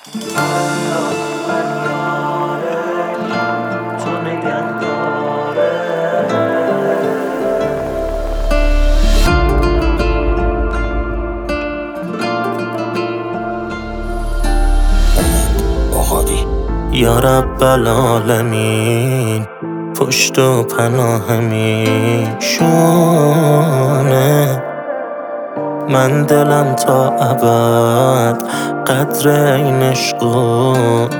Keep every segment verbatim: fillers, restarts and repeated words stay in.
یا رب العالمین پشت و پناه میشونه، من دلم تا ابد قدر این عشقو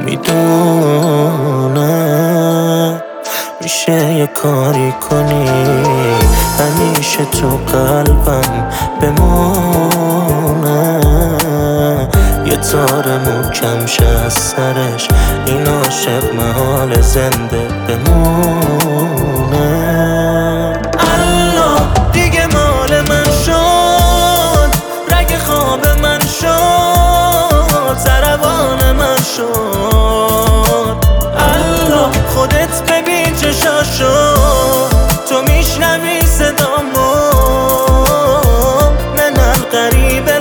میدونه. میشه یه کاری کنی همیشه تو قلبم بمونه، یه تار محکم شه از سرش این عاشق محال زنده بمونه. الله دیگه مال من شد، رگ خواب من شد، ضربان من شد. الله خودت ببین چشاشو، تو میشنوی صدامو، من القریب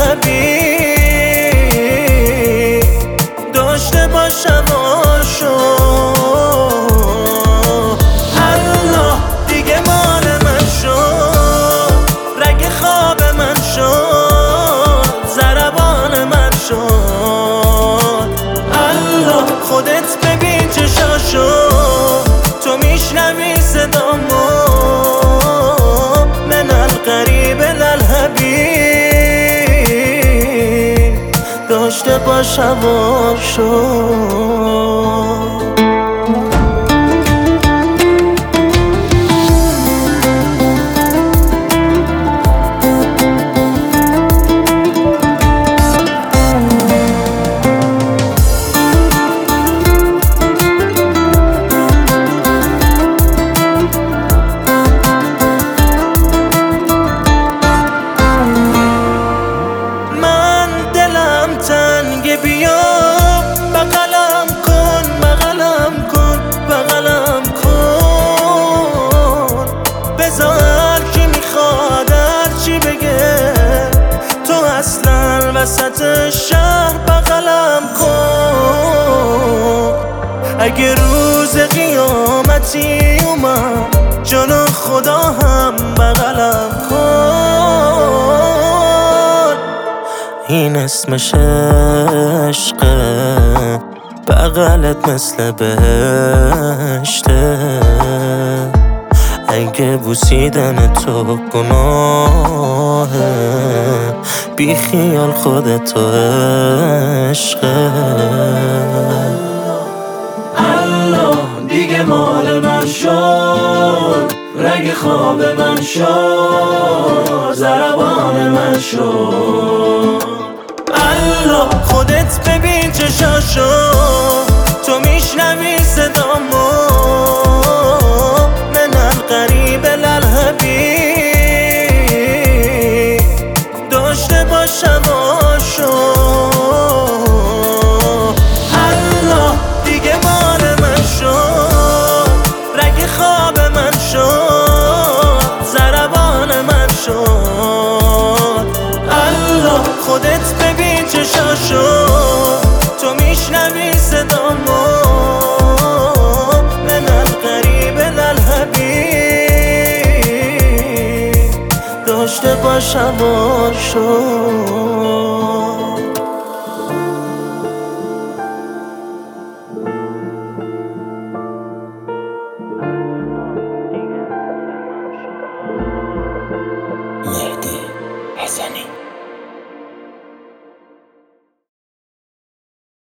للحبیب داشته باشم آشو. الله دیگه مال من شد، رگ خواب من شد، ضربان من شد. الله خودت ببین چشاشو، تو میشنوی صدامو، من القریب للحبیب داشته باشم آشو. بیا بغلم کن بغلم کن بغلم کن، بذار کی میخواد هرچی بگه، تو اصلا وسط شهر بغلم کن. اگه روز قیامتی اومد جلو خدا هم بغلم کن. این اسمش عشقه، بغلت مثل بهشته، اگه بوسیدن تو گناهه بی خیال خودتو عشقه. الله دیگه مال من شد، رگ خواب من شد، ضربان من شد. الله خودت ببین چشاشو، تو میشنوی صدامو، من القریب للحبیب داشته باشم آشو. الله دیگه مال من شد، رگ خواب من شد، ضربان من شد. الله خودت ببین چشاشو، تو میشنوی صدامو، من القریب للحبیب داشته باشم آشو. مهدی حسنی.